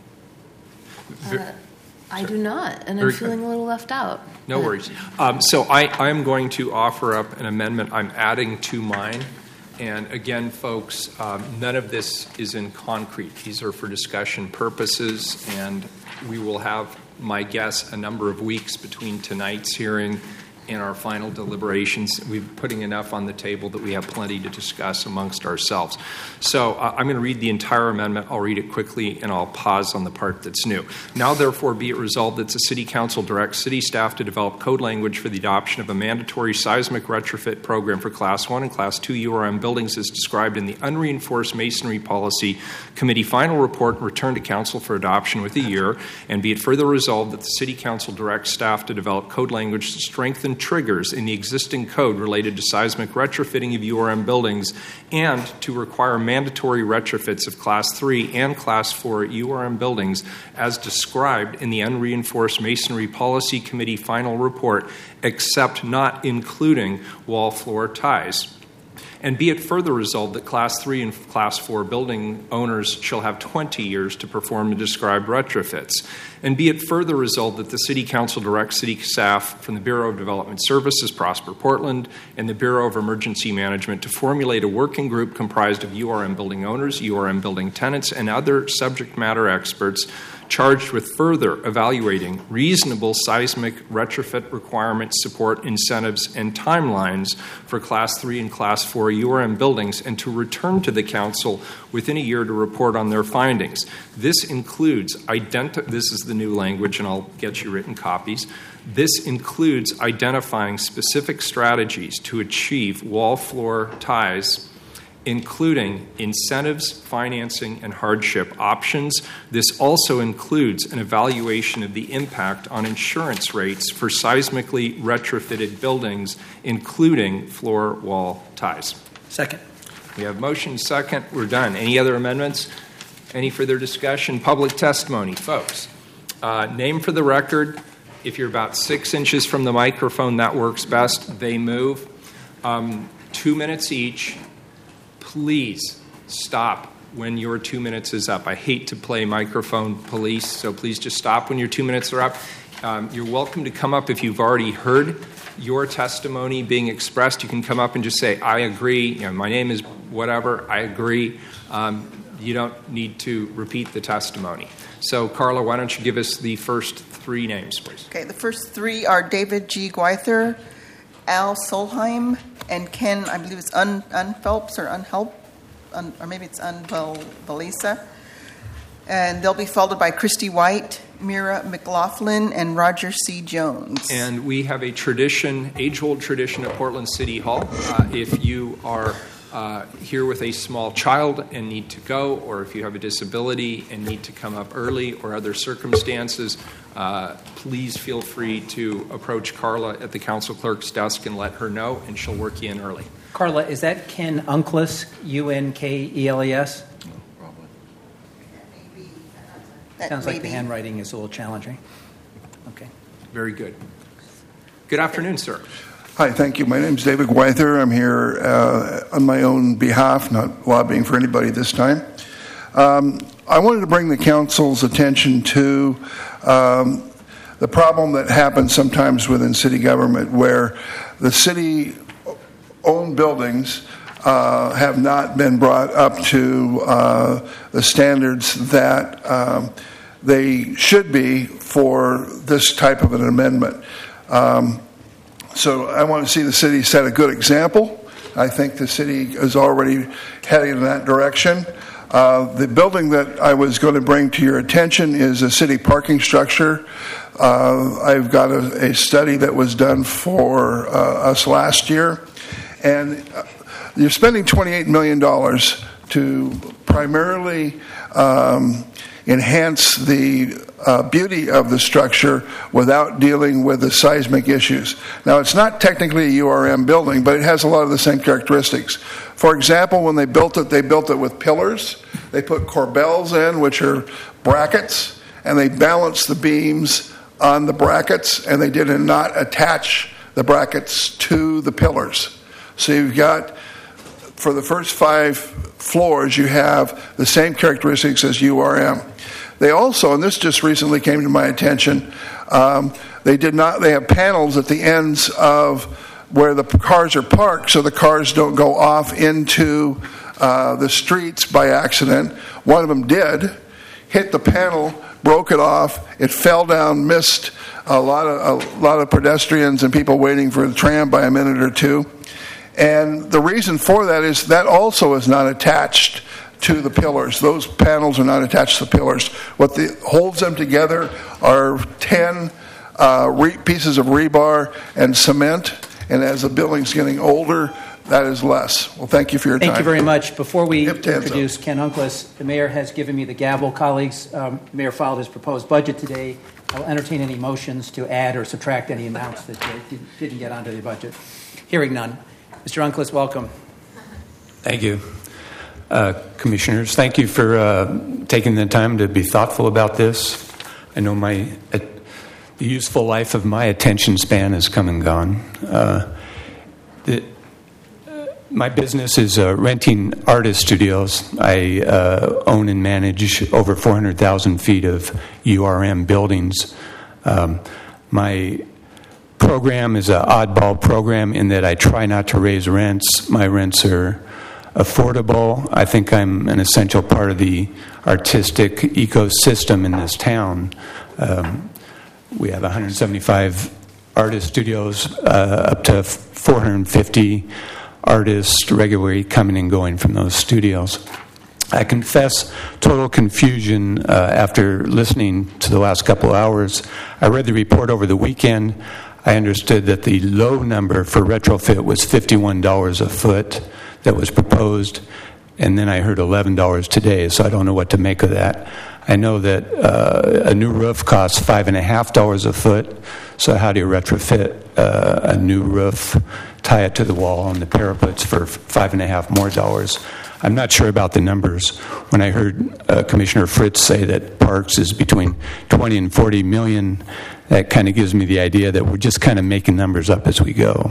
Uh, I do not, and Very I'm feeling good. a little left out. No worries. Um, so I, I am going to offer up an amendment I'm adding to mine. And again, folks, um, none of this is in concrete. These are for discussion purposes, and we will have, my guess, a number of weeks between tonight's hearing and our final deliberations. We're putting enough on the table that we have plenty to discuss amongst ourselves. So uh, I'm going to read the entire amendment. I'll read it quickly, and I'll pause on the part that's new. Now, therefore, be it resolved that the City Council directs city staff to develop code language for the adoption of a mandatory seismic retrofit program for Class one and Class two U R M buildings as described in the Unreinforced Masonry Policy Committee final report and return to Council for adoption within a year. And be it further resolved that the City Council directs staff to develop code language to strengthen triggers in the existing code related to seismic retrofitting of U R M buildings and to require mandatory retrofits of Class three and Class four U R M buildings as described in the Unreinforced Masonry Policy Committee final report, except not including wall floor ties. And be it further resolved that Class three and Class four building owners shall have twenty years to perform the described retrofits. And be it further resolved that the City Council directs city staff from the Bureau of Development Services, Prosper Portland, and the Bureau of Emergency Management to formulate a working group comprised of U R M building owners, U R M building tenants, and other subject matter experts charged with further evaluating reasonable seismic retrofit requirements, support, incentives, and timelines for Class three and Class four U R M buildings, and to return to the Council within a year to report on their findings. This includes, identi- this is the new language, and I'll get you written copies. This includes identifying specific strategies to achieve wall floor ties, including incentives, financing, and hardship options. This also includes an evaluation of the impact on insurance rates for seismically retrofitted buildings, including floor wall ties. Second. We have motion second. We're done. Any other amendments? Any further discussion? Public testimony. Folks, uh, name for the record. If you're about six inches from the microphone, that works best. They move. Um, two minutes each. Please stop when your two minutes is up. I hate to play microphone police, so please just stop when your two minutes are up. Um, you're welcome to come up if you've already heard your testimony being expressed. You can come up and just say, I agree. You know, my name is whatever. I agree. Um, you don't need to repeat the testimony. So, Carla, why don't you give us the first three names, please? Okay, the first three are David G. Gweither, Al Solheim, and Ken, I believe it's Un, Unphelps or Unhelp, un, or maybe it's Unvalisa. And they'll be followed by Christy White, Mira McLaughlin, and Roger C. Jones. And we have a tradition, age-old tradition at Portland City Hall. Uh, if you are uh, here with a small child and need to go, or if you have a disability and need to come up early or other circumstances, uh, please feel free to approach Carla at the council clerk's desk and let her know, and she'll work you in early. Carla, is that Ken Uncles, U N K E L E S? That Sounds like the maybe- handwriting is a little challenging. Okay. Very good. Good afternoon, sir. Hi, thank you. My name is David Gwyther. I'm here uh, on my own behalf, not lobbying for anybody this time. Um, I wanted to bring the council's attention to um, the problem that happens sometimes within city government where the city-owned buildings uh, have not been brought up to uh, the standards that um, they should be for this type of an amendment. Um, so I want to see the city set a good example. I think the city is already heading in that direction. Uh, the building that I was going to bring to your attention is a city parking structure. Uh, I've got a, a study that was done for uh, us last year, and uh, you're spending twenty-eight million dollars to primarily um, enhance the uh, beauty of the structure without dealing with the seismic issues. Now, it's not technically a U R M building, but it has a lot of the same characteristics. For example, when they built it, they built it with pillars. They put corbels in, which are brackets, and they balanced the beams on the brackets, and they did not attach the brackets to the pillars. So you've got, for the first five floors, you have the same characteristics as U R M. They also, and this just recently came to my attention, um, they did not. They have panels at the ends of where the cars are parked, so the cars don't go off into uh, the streets by accident. One of them did, hit the panel, broke it off. It fell down, missed a lot of a lot of pedestrians and people waiting for the tram by a minute or two. And the reason for that is that also is not attached to the pillars. Those panels are not attached to the pillars. What the, holds them together are ten uh, re- pieces of rebar and cement. And as the building's getting older, that is less. Well, thank you for your Thank time. you very much. Before we Hip to hands introduce up. Ken Uncless, the mayor has given me the gavel. Colleagues, um, the mayor filed his proposed budget today. I'll entertain any motions to add or subtract any amounts that uh, didn't get onto the budget. Hearing none. Mister Uncless, welcome. Thank you. Uh, commissioners, thank you for uh, taking the time to be thoughtful about this. I know my uh, the useful life of my attention span has come and gone. Uh, the, my business is uh, renting artist studios. I uh, own and manage over four hundred thousand feet of U R M buildings. Um, my program is an oddball program in that I try not to raise rents. My rents are affordable. I think I'm an essential part of the artistic ecosystem in this town. Um, we have one hundred seventy-five artist studios, uh, up to four hundred fifty artists regularly coming and going from those studios. I confess total confusion uh, after listening to the last couple of hours. I read the report over the weekend. I understood that the low number for retrofit was fifty-one dollars a foot that was proposed, and then I heard eleven dollars today, so I don't know what to make of that. I know that uh, a new roof costs five and a half dollars a foot, so how do you retrofit uh, a new roof, tie it to the wall on the parapets for five and a half more dollars? I'm not sure about the numbers. When I heard uh, Commissioner Fritz say that Parks is between twenty and forty million, that kind of gives me the idea that we're just kind of making numbers up as we go.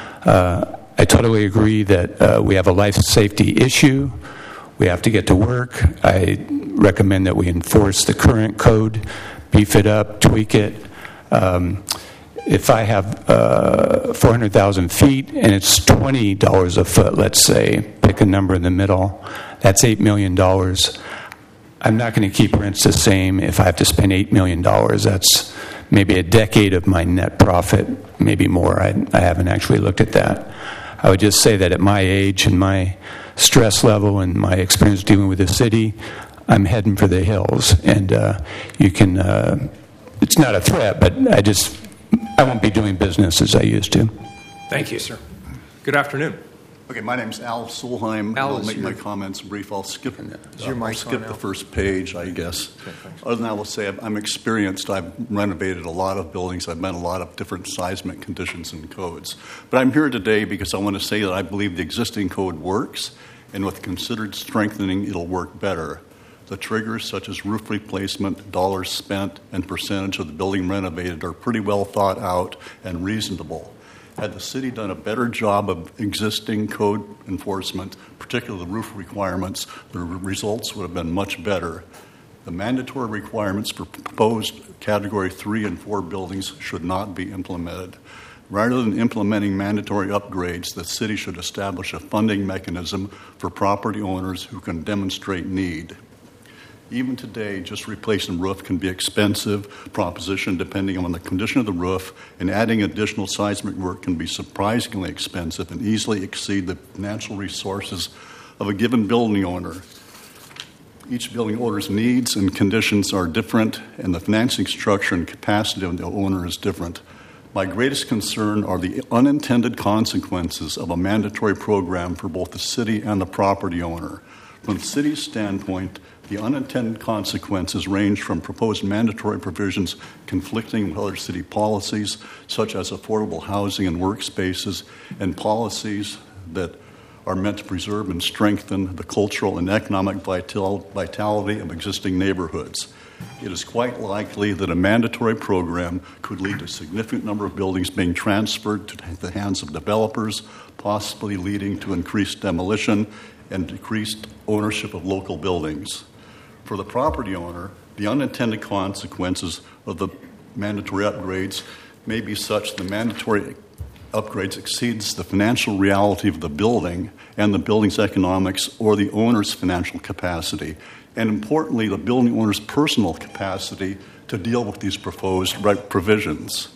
Uh, I totally agree that uh, we have a life safety issue. We have to get to work. I recommend that we enforce the current code, beef it up, tweak it. Um, if I have uh, four hundred thousand feet and it's twenty dollars a foot, let's say, pick a number in the middle, that's eight million dollars. I'm not going to keep rents the same if I have to spend eight million dollars. That's maybe a decade of my net profit, maybe more. I, I haven't actually looked at that. I would just say that at my age and my stress level and my experience dealing with the city, I'm heading for the hills. And uh, you can, uh, it's not a threat, but I just, I won't be doing business as I used to. Thank you, sir. Good afternoon. Okay, my name's Al Solheim. Al, I'll make your, my comments brief. I'll skip, uh, your I'll skip the first page, I guess. Okay, Other than that, I will say I'm, I'm experienced. I've renovated a lot of buildings. I've met a lot of different seismic conditions and codes. But I'm here today because I want to say that I believe the existing code works, and with considered strengthening, it'll work better. The triggers such as roof replacement, dollars spent, and percentage of the building renovated are pretty well thought out and reasonable. Had the city done a better job of existing code enforcement, particularly the roof requirements, the results would have been much better. The mandatory requirements for proposed Category three and four buildings should not be implemented. Rather than implementing mandatory upgrades, the city should establish a funding mechanism for property owners who can demonstrate need. Even today, just replacing the roof can be an expensive proposition depending on the condition of the roof, and adding additional seismic work can be surprisingly expensive and easily exceed the financial resources of a given building owner. Each building owner's needs and conditions are different, and the financing structure and capacity of the owner is different. My greatest concern are the unintended consequences of a mandatory program for both the city and the property owner. From the city's standpoint, the unintended consequences range from proposed mandatory provisions conflicting with other city policies, such as affordable housing and workspaces, and policies that are meant to preserve and strengthen the cultural and economic vital- vitality of existing neighborhoods. It is quite likely that a mandatory program could lead to a significant number of buildings being transferred to the hands of developers, possibly leading to increased demolition and decreased ownership of local buildings. For the property owner, the unintended consequences of the mandatory upgrades may be such the mandatory upgrades exceeds the financial reality of the building and the building's economics or the owner's financial capacity, and importantly, the building owner's personal capacity to deal with these proposed provisions.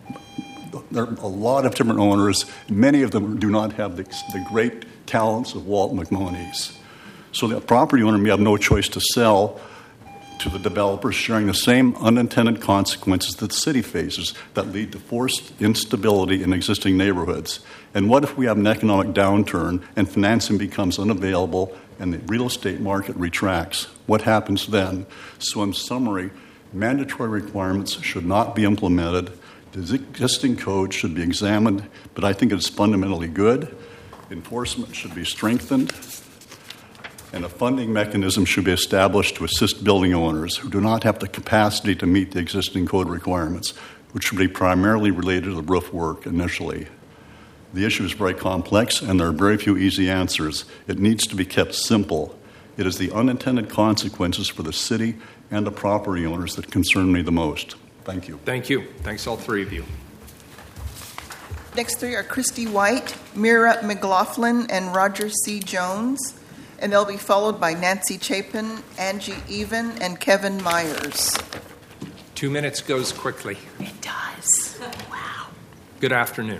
There are a lot of different owners. Many of them do not have the, the great talents of Walt McMoney's. So the property owner may have no choice to sell to the developers, sharing the same unintended consequences that the city faces that lead to forced instability in existing neighborhoods. And what if we have an economic downturn and financing becomes unavailable and the real estate market retracts? What happens then? So in summary, mandatory requirements should not be implemented. The existing code should be examined, but I think it is fundamentally good. Enforcement should be strengthened, and a funding mechanism should be established to assist building owners who do not have the capacity to meet the existing code requirements, which should be primarily related to the roof work initially. The issue is very complex, and there are very few easy answers. It needs to be kept simple. It is the unintended consequences for the city and the property owners that concern me the most. Thank you. Thank you. Thanks, all three of you. Next three are Christy White, Mira McLaughlin, and Roger C. Jones. And they'll be followed by Nancy Chapin, Angie Even, and Kevin Myers. Two minutes goes quickly. It does. Wow. Good afternoon.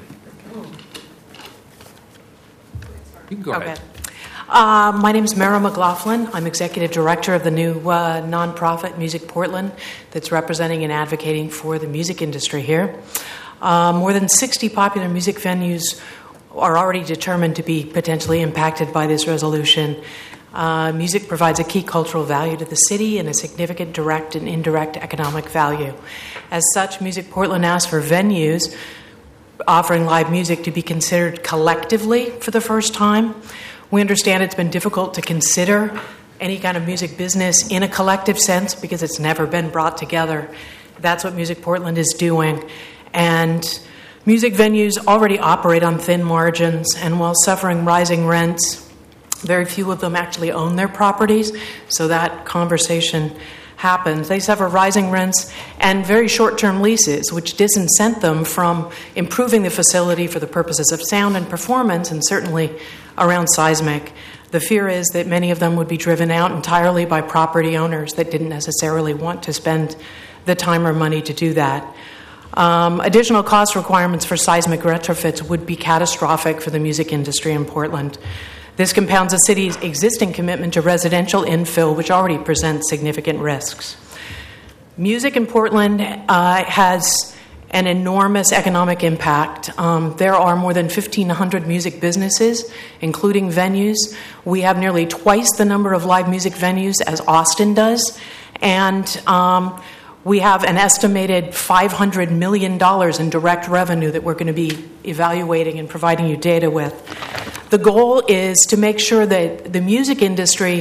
You can go okay. ahead. Uh, my name is Mara McLaughlin. I'm executive director of the new uh, nonprofit Music Portland that's representing and advocating for the music industry here. Uh, more than sixty popular music venues are already determined to be potentially impacted by this resolution. Uh, music provides a key cultural value to the city and a significant direct and indirect economic value. As such, Music Portland asks for venues offering live music to be considered collectively for the first time. We understand it's been difficult to consider any kind of music business in a collective sense because it's never been brought together. That's what Music Portland is doing. And music venues already operate on thin margins, and while suffering rising rents, very few of them actually own their properties, so that conversation happens. They suffer rising rents and very short-term leases, which disincent them from improving the facility for the purposes of sound and performance, and certainly around seismic. The fear is that many of them would be driven out entirely by property owners that didn't necessarily want to spend the time or money to do that. Um, additional cost requirements for seismic retrofits would be catastrophic for the music industry in Portland. This compounds the city's existing commitment to residential infill, which already presents significant risks. Music in Portland uh, has an enormous economic impact. Um, there are more than fifteen hundred music businesses, including venues. We have nearly twice the number of live music venues as Austin does, and um, we have an estimated five hundred million dollars in direct revenue that we're going to be evaluating and providing you data with. The goal is to make sure that the music industry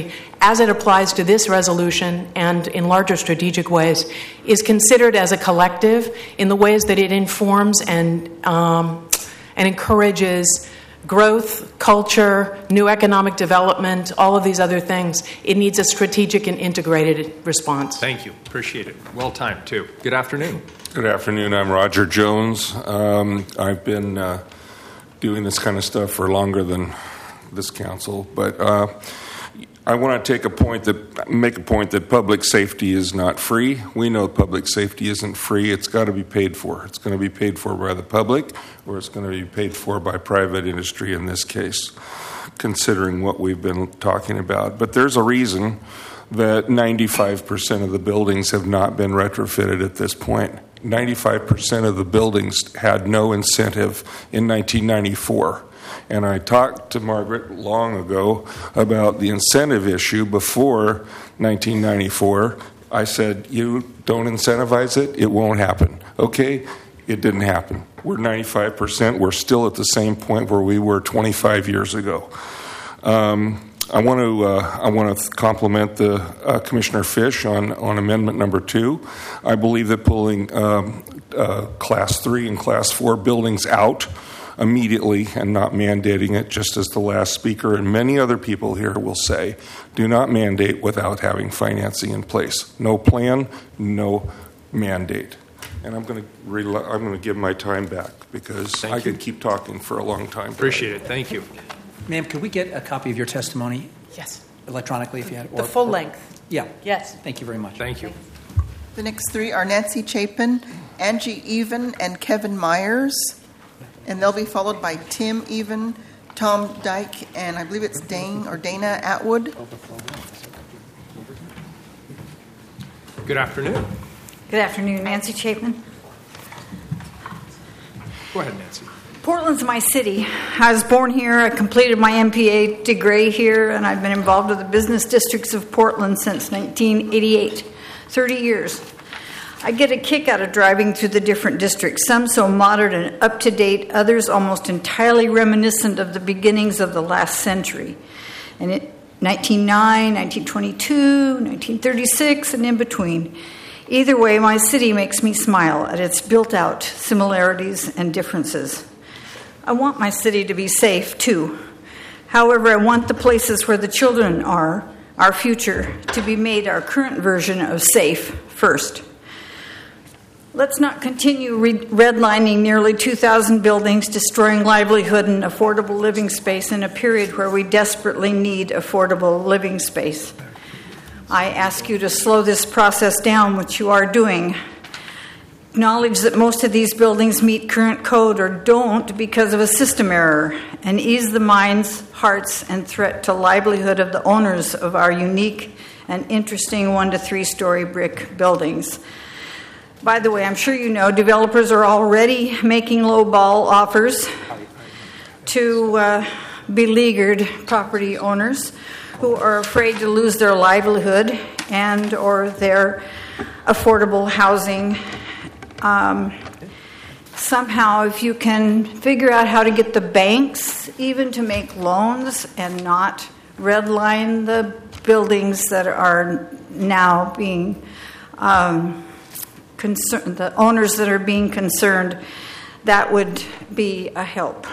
as it applies to this resolution and in larger strategic ways, is considered as a collective in the ways that it informs and um, and encourages growth, culture, new economic development, all of these other things. It needs a strategic and integrated response. Thank you. Appreciate it. Well timed, too. Good afternoon. Good afternoon. I'm Roger Jones. Um, I've been uh, doing this kind of stuff for longer than this council, but uh, I want to take a point that make a point that public safety is not free. We know public safety isn't free. It's got to be paid for. It's going to be paid for by the public, or it's going to be paid for by private industry in this case, considering what we've been talking about. But there's a reason that ninety-five percent of the buildings have not been retrofitted at this point. ninety-five percent of the buildings had no incentive in nineteen ninety-four. And I talked to Margaret long ago about the incentive issue before nineteen ninety-four. I said, you don't incentivize it, it won't happen. Okay, it didn't happen. We're ninety-five percent. We're still at the same point where we were twenty-five years ago. Um, I want to uh, I want to compliment the uh, Commissioner Fish on, on amendment number two. I believe that pulling um, uh, class three and class four buildings out immediately and not mandating it, just as the last speaker and many other people here will say, do not mandate without having financing in place. No plan, no mandate. And I'm going to re- I'm going to give my time back because Thank I you. could keep talking for a long time. Appreciate it. Thank you. Ma'am, could we get a copy of your testimony? Yes. Electronically, if you had The full length. Yeah. Yes. Thank you very much. Thank you. The next three are Nancy Chapin, Angie Even, and Kevin Myers. And they'll be followed by Tim Even, Tom Dyke, and I believe it's Dane or Dana Atwood. Good afternoon. Good afternoon, Nancy Chapin. Go ahead, Nancy. Portland's my city. I was born here. I completed my M P A degree here, and I've been involved with the business districts of Portland since nineteen eighty-eight, thirty years. I get a kick out of driving through the different districts, some so modern and up-to-date, others almost entirely reminiscent of the beginnings of the last century. And it, nineteen oh nine, nineteen twenty-two, nineteen thirty-six, and in between. Either way, my city makes me smile at its built-out similarities and differences. I want my city to be safe, too. However, I want the places where the children are, our future, to be made our current version of safe first. Let's not continue re- redlining nearly two thousand buildings, destroying livelihood and affordable living space in a period where we desperately need affordable living space. I ask you to slow this process down, which you are doing. Acknowledge that most of these buildings meet current code or don't because of a system error, and ease the minds, hearts, and threat to livelihood of the owners of our unique and interesting one to three story brick buildings. By the way, I'm sure you know developers are already making low-ball offers to uh, beleaguered property owners who are afraid to lose their livelihood and or their affordable housing. Um, somehow, if you can figure out how to get the banks even to make loans and not redline the buildings that are now being um, concerned, the owners that are being concerned, that would be a help.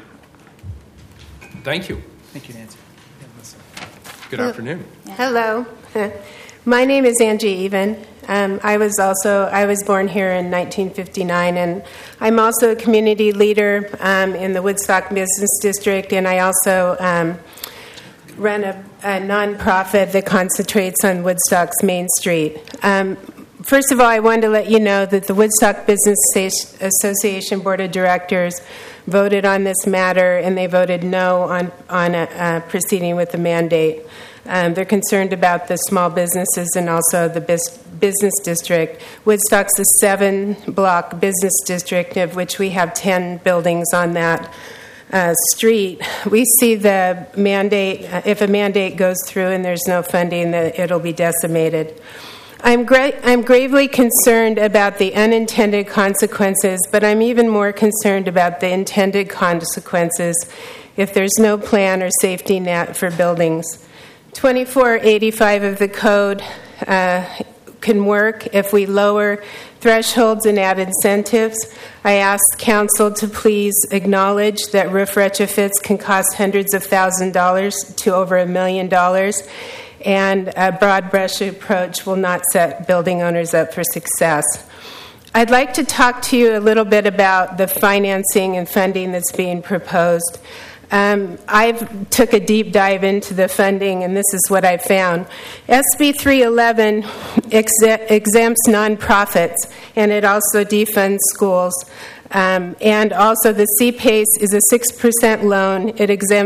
Thank you. Thank you, Nancy. Good afternoon. Hello. My name is Angie Even. Um, I was also I was born here in nineteen fifty-nine, and I'm also a community leader um, in the Woodstock Business District, and I also um, run a, a nonprofit that concentrates on Woodstock's Main Street. Um, first of all, I wanted to let you know that the Woodstock Business Association Board of Directors voted on this matter, and they voted no on on a, uh, proceeding with the mandate. Um, they're concerned about the small businesses and also the bis- business district. Woodstock's a seven-block business district, of which we have ten buildings on that uh, street. We see the mandate, uh, if a mandate goes through and there's no funding, that it'll be decimated. I'm, gra- I'm gravely concerned about the unintended consequences, but I'm even more concerned about the intended consequences if there's no plan or safety net for buildings. twenty-four eighty-five of the code uh, can work if we lower thresholds and add incentives. I ask council to please acknowledge that roof retrofits can cost hundreds of thousands of dollars to over a million dollars, and a broad brush approach will not set building owners up for success. I'd like to talk to you a little bit about the financing and funding that's being proposed. Um, I took a deep dive into the funding, and this is what I found. S B three eleven ex- exempts nonprofits, and it also defunds schools. Um, and also the C PACE is a six percent loan. It exempts